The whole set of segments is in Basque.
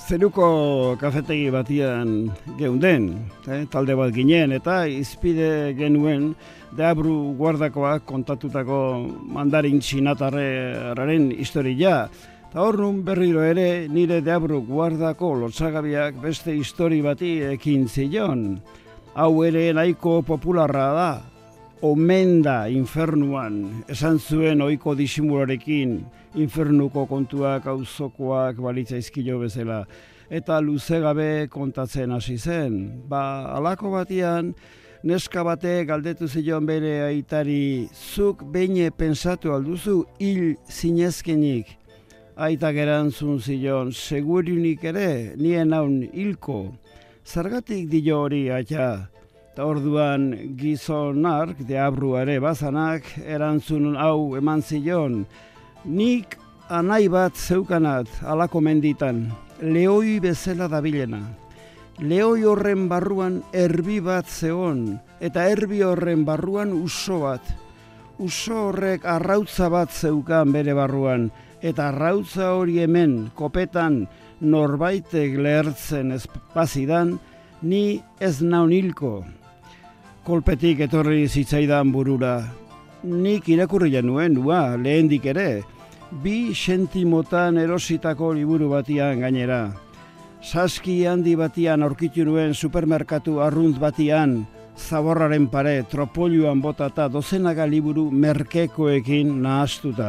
Zeruko kafetegi batian geunden, talde bat ginen, eta izpide genuen Deabru guardakoak kontatutako mandarin txinatarraren historia. Eta hor nun berriro ere nire Deabru guardako lotsagabiak beste histori bati ekin zion. Hau ere nahiko popularra da, omen da infernuan, esan zuen ohiko disimularekin, infernuko kontuak auzokoak balitzaizkio bezala, eta luze gabe kontatzen hasi zen. Halako batian, neska bate galdetu zion bere aitari, zuk behin pentsatu alduzu hil zinezkenik. Aitak erantzun zion, seguriunik ere, nien naun hilko. Zergatik dio hori aita? Eta orduan gizonak, Deabruare bazanak, erantzun hau eman zion. Nik anai bat zeukanat halako menditan, lehoi bezala dabilena. Lehoi horren barruan erbi bat zeon, eta erbi horren barruan uso bat. Uso horrek arrautza bat zeukan bere barruan, eta arrautza hori hemen kopetan norbaitek lehertzen espazidan, ni ez naun hilko. Kolpetik etorri zitzaidan burura. Nik irakurri januen, lehendik ere, 2 sentimotan erositako liburu batian gainera. Saski handi batian aurkitu nuen supermerkatu arrunt batian, zaborraren pare, tropoluan botata dozenaga liburu merkekoekin nahastuta.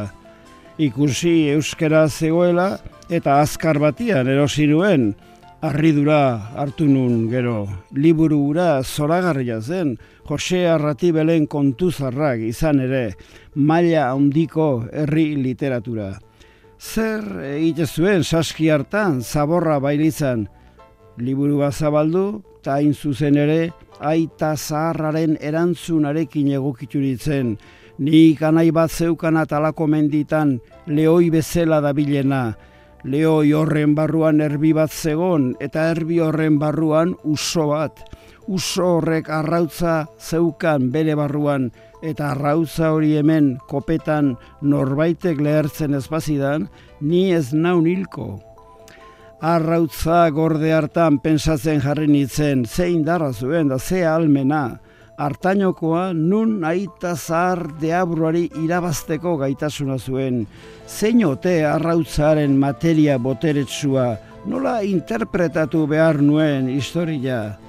Ikusi euskera zegoela eta azkar batian erosi nuen, harridura hartu nun gero. Liburu hura zoragarria zen, Jose Arratibelen kontuzarrak izan ere, maila handiko herri literatura. Zer egite zuen saski hartan, zaborra bailitzan. Liburua zabaldu, eta hain zuzen ere, aita zaharraren erantzunarekin egokituritzen. Nik anai bat zeukanat alako menditan, lehoi bezala dabilena. Lehoi horren barruan erbi bat zegon, eta erbi horren barruan uso bat. Uso horrek arrautza zeukan bere barruan, eta arrautza hori hemen kopetan norbaitek lehertzen ezbazidan, ni ez naun hilko. Arrautza gorde hartan pensatzen jarri nintzen, ze indarra zuen da ze almena. Artainokoa nun aita zahar Deabruari irabazteko gaitasuna zuen. Zein ote arrautzaren materia boteretsua, nola interpretatu behar nuen historia.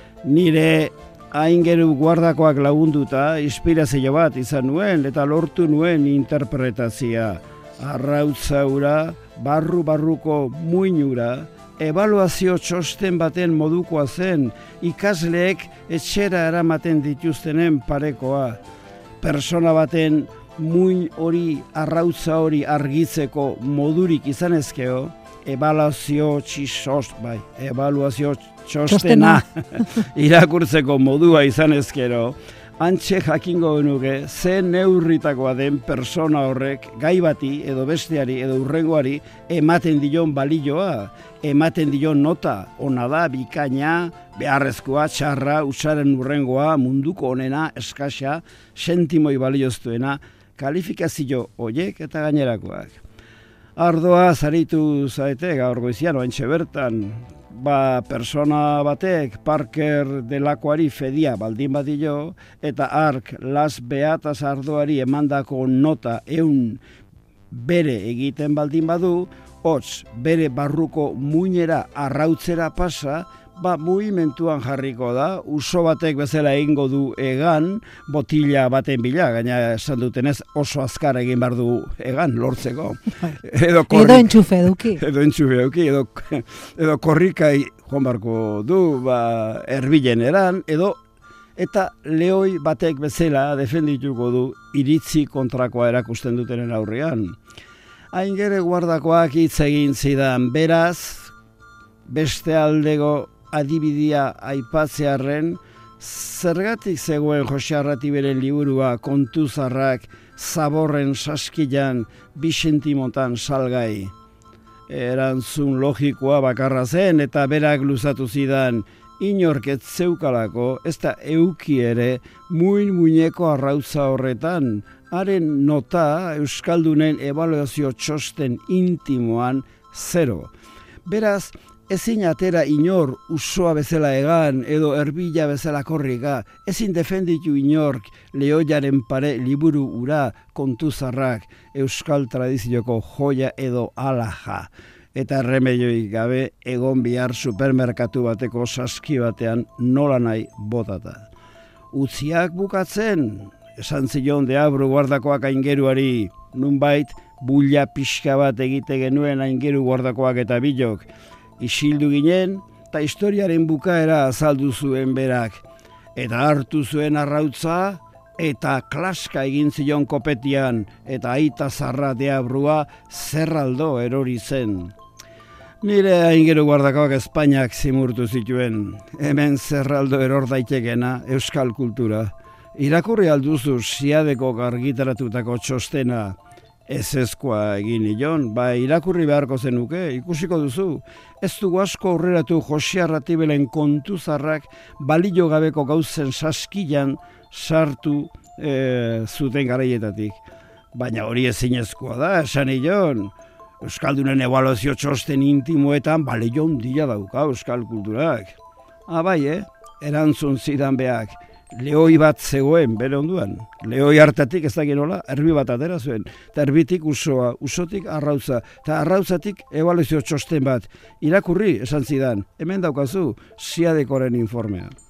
Nire aingeru guardakoak lagunduta inspirazio bat izan nuen eta lortu nuen interpretazia. Arrautza hura, barruko muinura, ebaluazio txosten baten modukoa zen, ikasleek etxera eramaten dituztenen parekoa. Persona baten muin hori, arrautza hori argitzeko modurik izan ezkeo, ebaluazio txostena irakurtzeko modua izan ezkero, antxe jakingo genuke ze neurritakoa den persona horrek gai bati edo besteari edo hurrengoari ematen dion balioa, ematen dion nota, ona da, bikaina, beharrezkoa, txarra, utsaren hurrengoa, munduko onena, eskasa, sentimoi balioztuena, kalifikazio horiek eta gainerakoak. Ardoa zaritu zaite gaur goizian oantxe bertan, persona batek Parker delakoari fedia baldin badio, eta ark Las Beatas ardoari emandako nota 100 bere egiten baldin badu, hots bere barruko muinera arrautzera pasa, mugimentuan jarriko da, uso batek bezala egingo du egan, botila baten bila, gaina esan dutenez oso azkar egin behar du egan lortzeko. Edo entxufe eduki. Edo korrikai joan barko du, erbilen eran, eta lehoi batek bezala defendituko du iritzi kontrakoa erakusten dutenen aurrean. Aingere guardakoak hitz egin zidan, beraz, beste aldego adibidea aipatzearren, zergatik zegoen Jose Arratibelen liburua kontuzarrak zaborren saskilan 2 sentimotan salgai. Erantzun logikoa bakarra zen eta berak luzatu zidan, inorket zeukalako, ez da euki ere, muineko arrautza horretan, haren nota Euskaldunen ebaluazio txosten intimoan 0. Beraz, ezin atera inor usoa bezala egan edo erbila bezala korrika, ezin defenditu inork Lehoiaren pare liburu ura kontuzarrak euskal tradizioko joia edo alaja. Eta erremedioik gabe egon bihar supermerkatu bateko saski batean nola nahi botata. Utziak bukatzen, esan zion Deabru guardakoak aingeruari, nunbait bulla pixka bat egite genuen aingeru guardakoak eta bilok. Isildu ginen, eta historiaren bukaera azaldu zuen berak. Eta hartu zuen arrautza, eta klaska egin zion kopetian, eta aita zarra Deabrua zerraldo erori zen. Nire aingeru guardakoak Espainiak zimurtu zituen, hemen zerraldo eror daitekena euskal kultura. Irakurri alduzu Siadeko argitaratutako txostena, ezezkoa egin nion, irakurri beharko zenuke, ikusiko duzu. Ez dugu asko aurreratu Jose Arratibelen kontuzarrak balio gabeko gauzen saskilan sartu zuten garaietatik. Baina hori ezinezkoa da, esan nion. Euskaldunen ebaluazio txosten intimoetan balio handia dauka euskal kulturak. Bai, erantzun zidan beak. Lehoi bat zegoen, bere onduan. Lehoi hartatik ez dakit nola, erbi bat atera zuen. Eta erbitik usoa, usotik arrautza. Eta arrautzatik ebaluazio txosten bat. Irakurri, esan zidan. Hemen daukazu, Siadekoren informea.